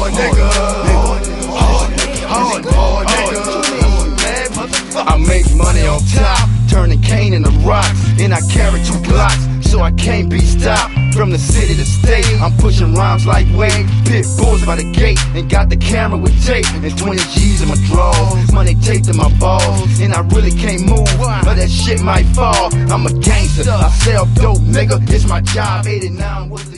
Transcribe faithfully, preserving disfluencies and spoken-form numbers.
hard nigga. Hard nigga. Hard, hard nigga. I make money on top, turning cane into rocks, and I carry two blocks, so I can't be stopped. From the city to state, I'm pushing rhymes lightweight, pit bulls by the gate, and got the camera with tape, and twenty G's in my drawers, money taped in my balls, and I really can't move, but that shit might fall. I'm a gangster, I sell dope, nigga, it's my job. Eighty-nine was